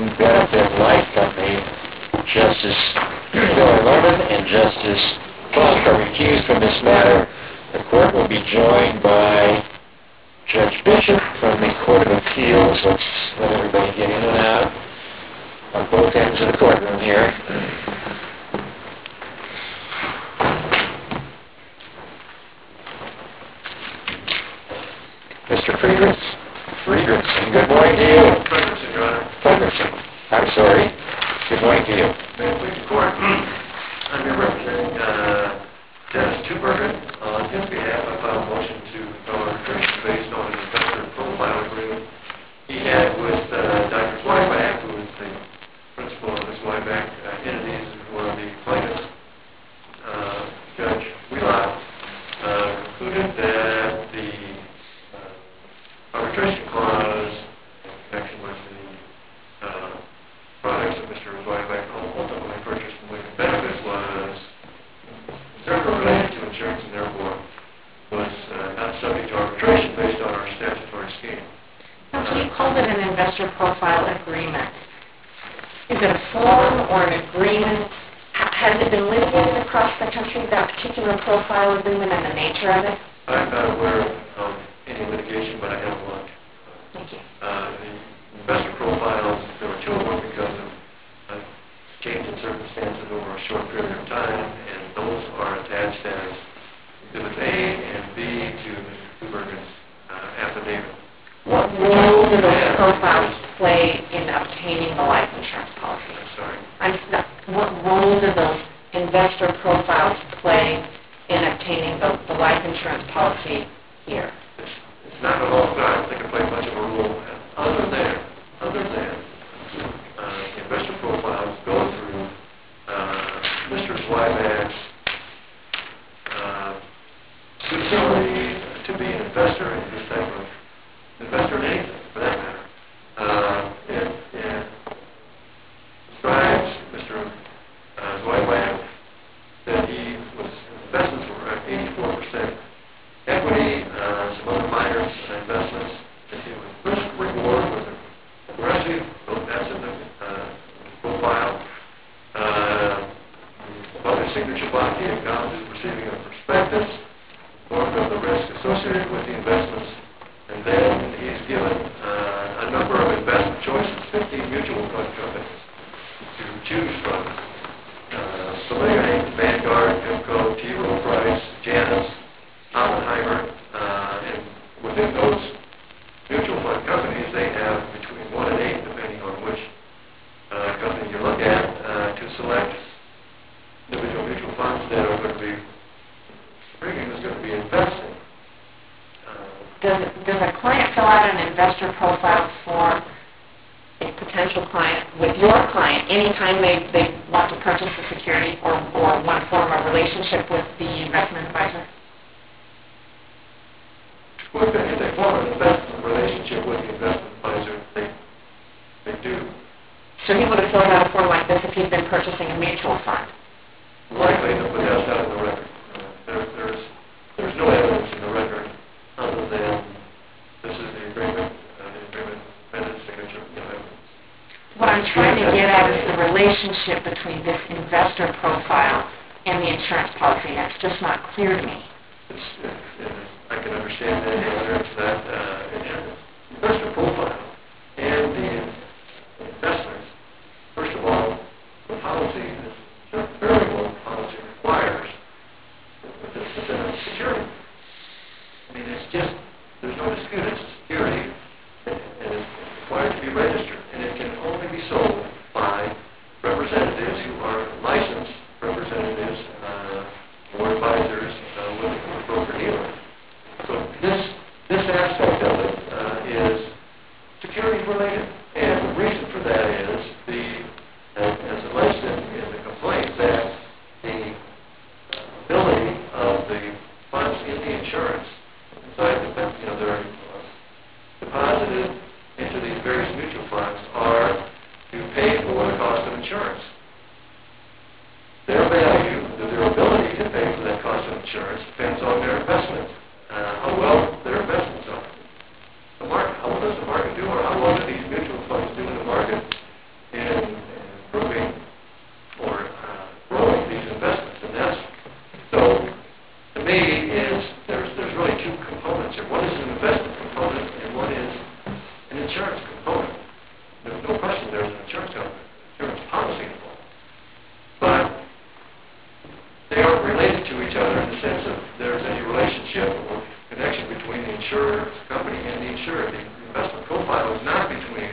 Benefit Life Company, Justice Bill Lerman and Justice Clark are recused from this matter. The court will be joined by Judge Bishop from the Court of Appeals. Let's let everybody get in and out on both ends of the courtroom here. Mr. Friedrichsen, good morning to you. Friedrichsen, Your Honor. Friedrichsen, I'm sorry. Good morning to you. May it please the Court, I'm here representing Dennis Tubergen. On his behalf, I filed a motion to compel arbitration based on an investor profile agreement he had with Dr. Zweiback, who is the principal of the Zweiback entities and one of the plaintiffs. Judge Wheelock concluded that the arbitration clause in connection with the products that Mr. Zweiback ultimately purchased from Lincoln Benefits was therefore related to insurance and therefore was not subject to arbitration based on our statutory scheme. Now, you called it an investor profile agreement. Is it a form or an agreement? Has it been litigated across the country, that particular profile agreement and the nature of it? I'm not aware of any litigation, but I have looked. Thank you. The investor profiles, there were two of them because of change in circumstances over a short period of time, and those are attached as Exhibits A and B to Mr. Tubergen's affidavit. What role do those profiles play in obtaining the life insurance policy? I'm sorry. What role do those investor profiles play in obtaining the life insurance policy here? It's not at all, I don't think it plays much of a role other than investor profiles go through Mr. Zweiback's suitability to be an investor in this type of investor in anything, for that matter. It describes Mr. Zweiback that his investments were at 84% equity, some other minor investments. It was risk reward with aggressive, asset profile. About his signature bond he acknowledges receiving a prospectus informed of the risk associated with the investments. And then he's given a number of investment choices, 15 mutual fund companies to choose from. Familiar names, Vanguard, PIMCO, T. Rowe Price, Janus, Oppenheimer, and within those mutual fund companies, they have between 1 and 8, depending on which company you look at, to select individual mutual funds that are going to be, premium is going to be investing. Does a client fill out an investor profile for a potential client with your client anytime they want to purchase a security or want to form a relationship with the investment advisor? Well, if they form an investment relationship with the investment advisor, they do. So he would have filled out a form like this if he'd been purchasing a mutual fund? Likely, but that's not in the record. There's no evidence in the record other than this is the agreement and its signature. What I'm trying to get at is the relationship between this investor profile and the insurance policy. That's just not clear to me. I can understand that it's that investor profile and the investments. First of all, the policy, the variable policy requires it's a security. I mean, it's just, there's no dispute, it's a security, and it's required to be registered, and it can only be sold by representatives who are licensed representatives or advisors with a broker-dealer. So this aspect of it is insurance policy involved. But they aren't related to each other in the sense of there's any relationship or connection between the insurance company and the insured. The investment profile is not between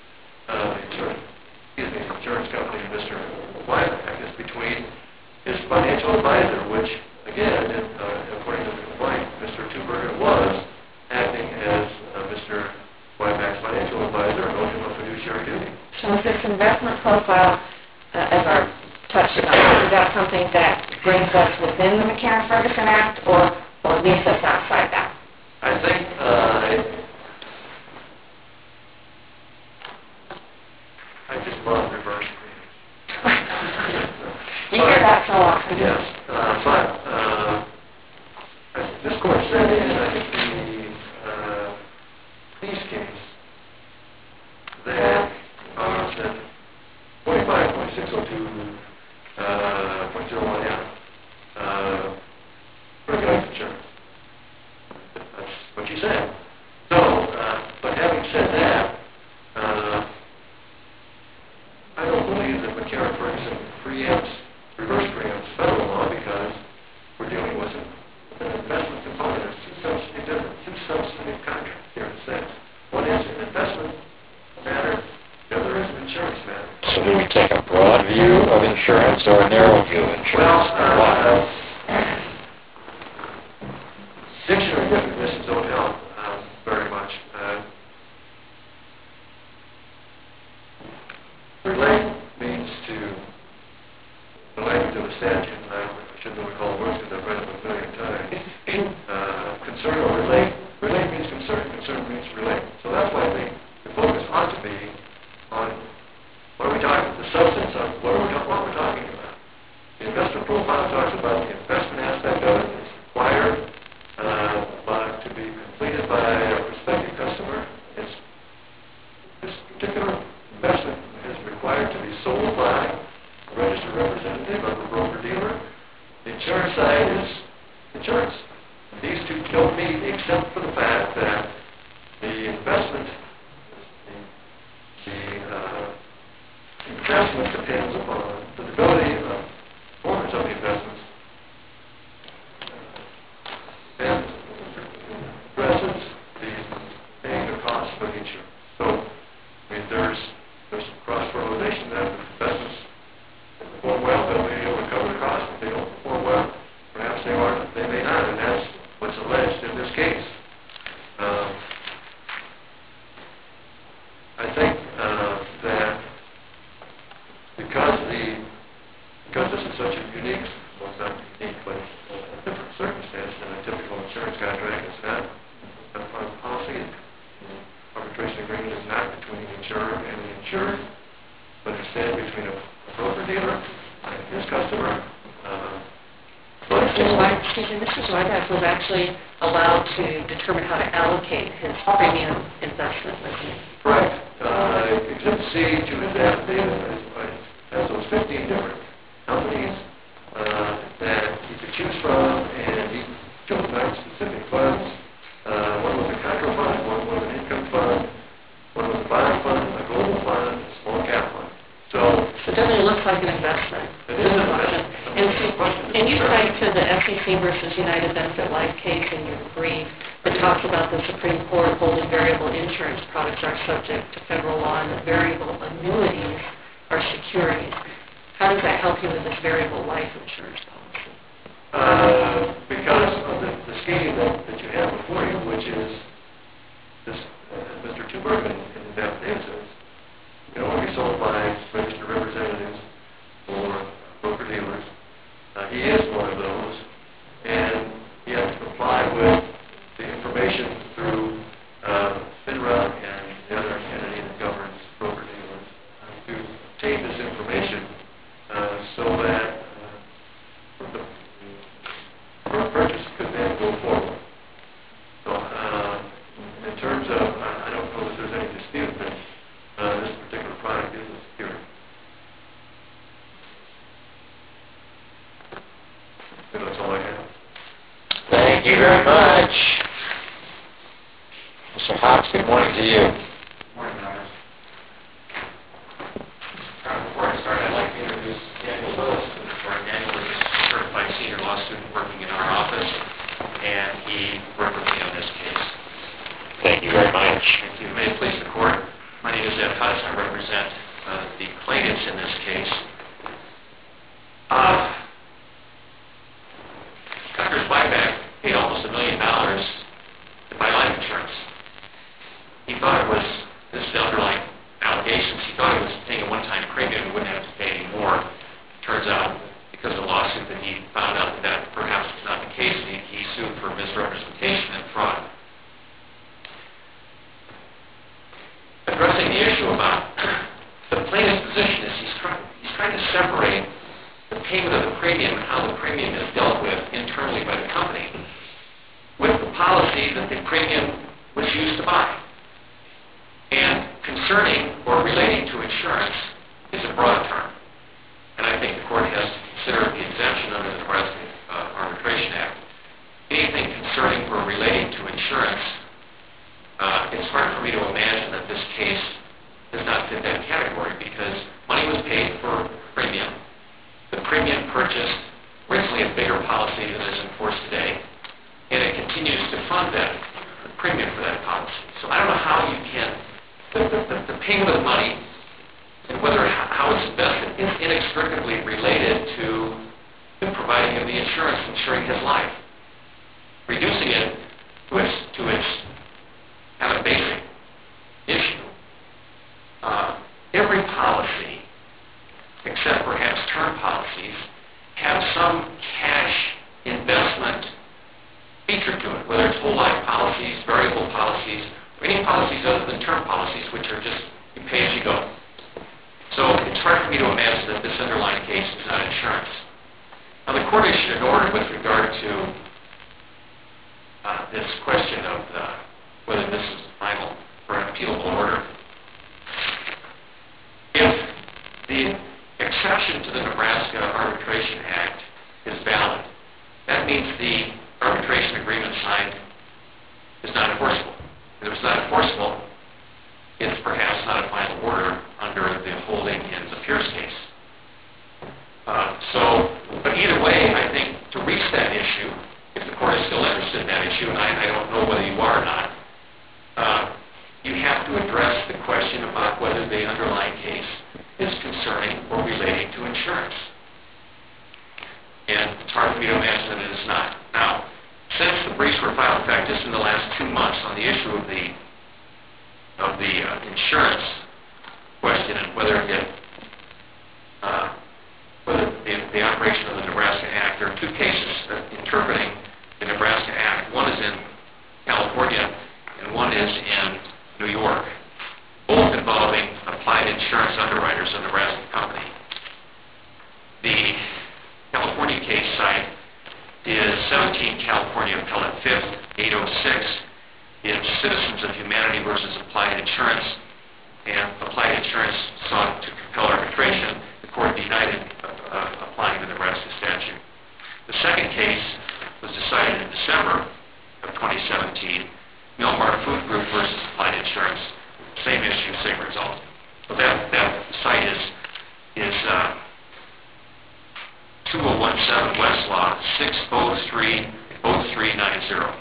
the insurance company and Mr. Wyback. It's between his financial advisor, which, again, according to the complaint, Mr. Tuberger was acting as Mr. Wyback's financial advisor and owed him a fiduciary duty. So is this investment profile, as our touched on, is that something that brings us within the McCarran-Ferguson Act or leaves us outside that? I think I just love reverse premiums. You hear that so often. Yes, but this court said in, I think, the Peace case that said 45.602 .01F regulates insurance. That's what she said. So, but having said that, I don't believe that McCarran-Ferguson reverse preempts federal law because we're dealing with an investment component. It's two substantive contracts here in a sense. One is an investment matter, the other is an insurance matter. So do we take a broad view of insurance or a narrow view of insurance? Dictionary definitions don't help very much. Relate means to, the language of the statute, I shouldn't recall the words because I've read them a million times. Concern or relate. Relate means concern. Concern means relate. So that's why the focus ought to be on what are we talking about, the substance of what we're talking about. The investment profile talks about the investment aspect of it. It's required to be completed by a prospective customer. This particular investment is required to be sold by a registered representative of a broker-dealer. The insurance side is insurance. These two don't meet except for the fact that the investment depends upon the ability of the performance of the investments and addresses the paying the costs for the insurance. So, I mean, there's cross-fertilization that the investments perform well, they'll be able to cover the costs. If they don't perform well, perhaps they may not, and that's what's alleged in this case. I think that because this is such a unique, well, it's not unique, but a different circumstance than a typical insurance contract, it's not a policy. Arbitration agreement is not between the insurer and the insured, but instead between a broker-dealer and his customer. Mr. Wyback was actually allowed to determine how to allocate his premium investment with you. Correct. Exhibit C to his affidavit has those 15 different companies that he could choose from, and he chose 9 specific funds. One was a contra fund, one was an income fund, one was a bond fund, a global fund, a small cap fund. So it definitely looks like an investment. It is an investment. And you cite to the SEC versus United Benefit Life case in your brief that talks about the Supreme Court holding variable insurance products are subject to federal law and that variable annuities are securities. How does that help you with this variable life insurance policy? Because of the scheme that you have before you, which is this, Mr. Tubergen in his affidavit says, you know, be sold by registered representatives or broker-dealers. He is one of those, and he has to comply with the information through FINRA and the other entity that governs broker-dealers to obtain this information so that the purchase could then go forward. So in terms of, I don't know if there's any dispute that this particular product is a security. And that's all I have. Thank you very much. Mr. Hawks, good morning to you. Morning, Honors. case. Dr. Zweiback paid almost $1 million to buy life insurance. He thought it was, this is the underlying allegations, he thought it was paying a one-time premium and wouldn't have to pay any more. Turns out, because of the lawsuit, that he found out that perhaps it's not the case, and he sued for misrepresentation and fraud. Addressing the issue about the plaintiff's position is he's trying to separate the payment of the premium and how the premium is dealt with internally by the company with the policy that the premium was used to buy. And concerning or relating to insurance is a broad term. And I think the court has to consider the exemption under the Nebraska Arbitration Act. Anything concerning or relating to insurance, it's hard for me to imagine that this case does not fit that category because money was paid for premium. The premium purchased originally a bigger policy than is in force today, and it continues to fund that premium for that policy. So I don't know how you can, the payment of money and how it's invested is inextricably related to providing him the insurance, ensuring his life. Reducing it to its kind of basic issue. Every policy, except perhaps term policies, have some cash investment feature to it, whether it's whole life policies, variable policies, or any policies other than term policies, which are just you pay as you go. So it's hard for me to imagine that this underlying case is not insurance. Now the court issued an order with regard to this question of whether this is final or an appealable order. If the exception to the Nebraska Arbitration Act is valid, that means the arbitration agreement signed is not enforceable. If it's not enforceable, it's perhaps not a final order under the holding in the Pierce case. But either way, I think to reach that issue, if the court is still interested in that issue, and I don't know whether you are or not, you have to address the question about whether the underlying case is concerning or relating to insurance. And it's hard for me to imagine that it is not. Now, since the briefs were filed, in fact, just in the last 2 months on the issue of the insurance question and whether the operation of the Nebraska Act, there are 2 cases interpreting the Nebraska Act. One is in California and one is in New York, both involving applied insurance underwriters of the Nebraska company. The California case site is 17 California Appellate 5th, 806. It's Citizens of Humanity versus Applied Insurance, and Applied Insurance sought to compel arbitration. The court denied it, applying the Nebraska statute. The second case was decided in December of 2017, Milmar Food Group versus Applied Insurance. Same issue, same result. So that site is 2017 Westlaw 6030390.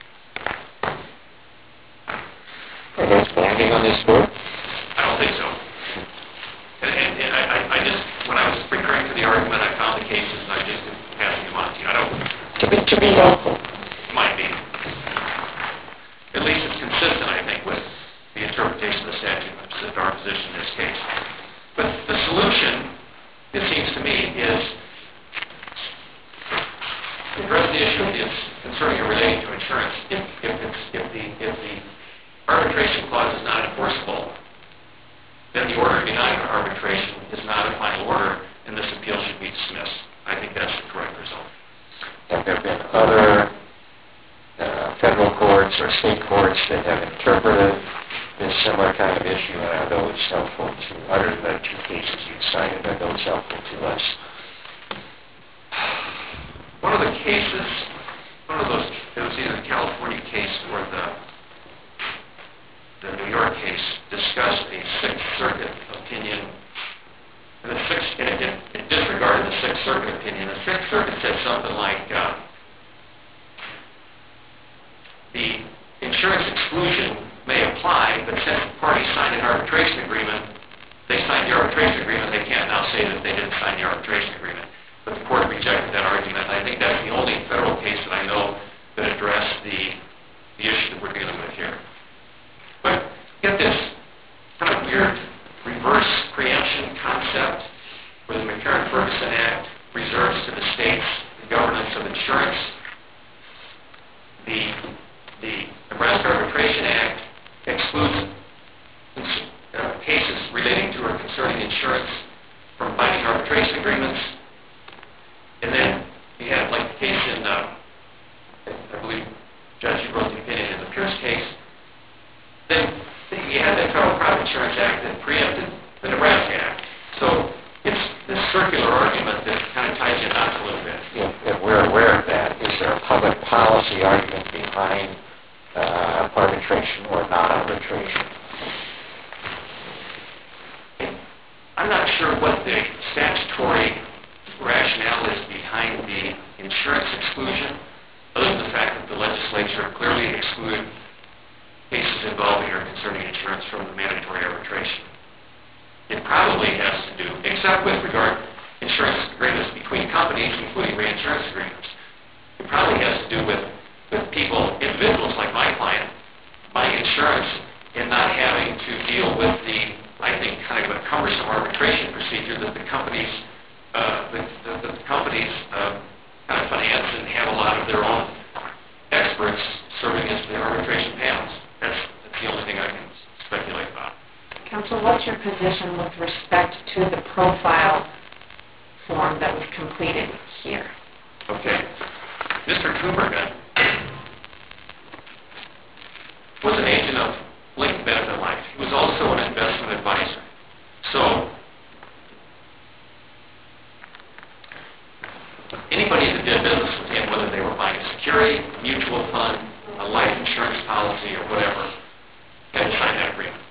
Are those binding on this court? I don't think so. And I just, when I was preparing for the argument, I found the cases and I just been passing them on to you. I don't. To be helpful. Might be. At least it's consistent, I think, with the interpretation of the statute, which is our position in this case. But the solution, it seems to me, is to address the issue is concerning or relating to insurance. If the arbitration clause is not enforceable, then the order denying arbitration is not a final order, and this appeal should be dismissed. I think that's the correct result. Have there been other federal courts or state courts that have interpreted this similar kind of issue, and are those helpful to, other than the 2 cases you cited, are those helpful to us? One of those, it was either the California case or the New York case, discussed a Sixth Circuit opinion, and it disregarded the Sixth Circuit opinion. The Sixth Circuit said something like, the insurance exclusion may apply, but since the parties signed an arbitration agreement, they signed the arbitration agreement, they can't now say that they didn't sign the arbitration agreement. But the court rejected that argument. I think that's the only federal case that I know that addressed the issue that we're dealing with here. But get this kind of weird reverse preemption concept where the McCarran-Ferguson Act reserves to the states the governance of insurance. The Nebraska Arbitration Act excludes cases relating to or concerning insurance from binding arbitration agreements. And then you have, like the case in, I believe, Judge, you wrote the opinion in the Pierce case. Then you have the Federal Private Insurance Act that preempted the Nebraska Act. So it's this circular argument that kind of ties you knots a little bit. If we're aware of that, is there a public policy argument behind arbitration or non-arbitration? I'm not sure what the statutory rationale is behind the insurance exclusion, other than the fact that the legislature clearly excluded cases involving or concerning insurance from the mandatory arbitration. It probably has to do, except with regard to insurance agreements between companies, including reinsurance agreements, it probably has to do with people, individuals like my client, buying insurance and not having to deal with the, I think, kind of a cumbersome arbitration procedure that the companies kind of finance and have a lot of their own experts serving as the arbitration panels. That's the only thing I can speculate about. Counsel, what's your position with respect to the profile form that was completed here? Okay. Mr. Kubergen was an agent of Lincoln Benefit Life. He was also an investment advisor. So anybody that did business with him, whether they were buying a security, a mutual fund, a life insurance policy, or whatever, had to sign that agreement.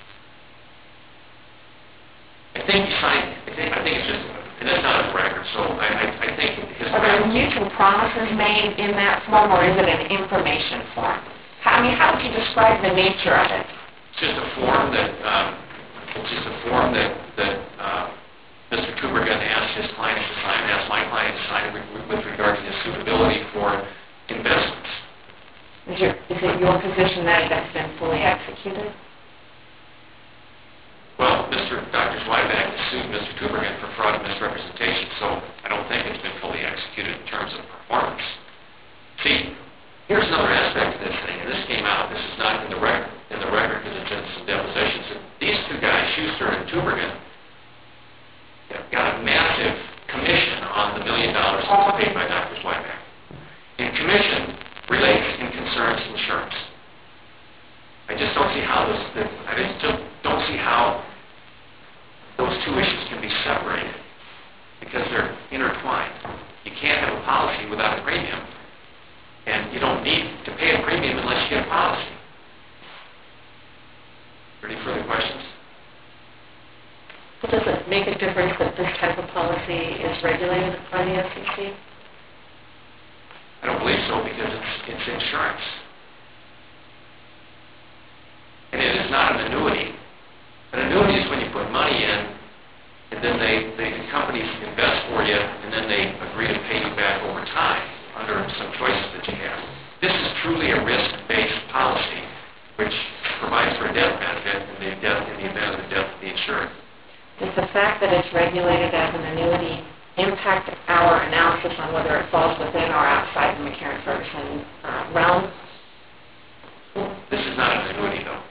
I think he signed, I think it's just, and that's not a record, so I think his... Are there mutual promises made in that form, or is it an information form? How would you describe the nature of it? It's just a form that Mr. Kubergen asked his client to sign, asked my client to sign with regard to his suitability for investments. Is it your position that that's been fully executed? Well, Dr. Zweiback sued Mr. Kubergen for fraud and misrepresentation, so I don't think it's been fully executed in terms of performance. See, here's another aspect of this thing, and this came out. This is not in the record because it's in some depositions. These two guys, Schuster and Kubergen, got a massive commission on the $1 million that was paid by Dr. Zweiback. And commission relates and concerns insurance. I just don't see how those two issues can be separated because they're intertwined. You can't have a policy without a premium, and you don't need to pay a premium unless you get a policy. Any further questions? Well, does it make a difference that this type of policy is regulated by the SEC? I don't believe so because it's insurance. And it is not an annuity. An annuity is when you put money in, and then the companies invest for you, and then they agree to pay you back over time under some choices that you have. This is truly a risk-based policy, which provides for a death benefit in the event of the death of the insured. Does the fact that it's regulated as an annuity impact our analysis on whether it falls within or outside the McCarran-Ferguson realm? This is not an annuity, though.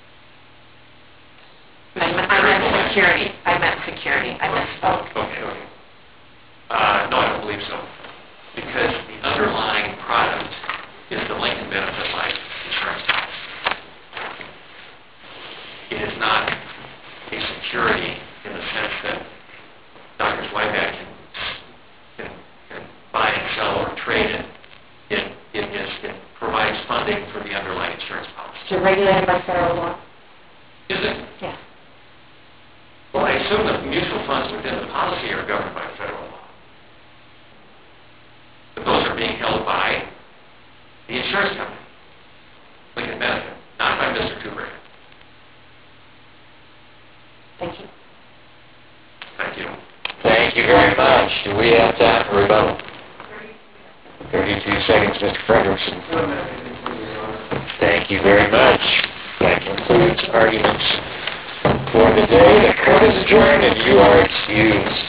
I meant security. I misspoke. Okay. No, I don't believe so. Because the underlying product is the Lincoln Benefit Life insurance policy. It is not a security in the sense that Dr. Zweiback can buy and sell or trade it. It provides funding for the underlying insurance policy. Is it regulated by federal law? Is it? Yes. Well, I assume that the mutual funds within the policy are governed by federal law. But those are being held by the insurance company, Lincoln Benefit, not by Mr. Kubrick. Thank you. Thank you. you very much. Do we have time for rebuttal? 32 seconds, Mr. Frederickson. Thank you very much. That concludes arguments for the day. The court is adjourned and you are excused.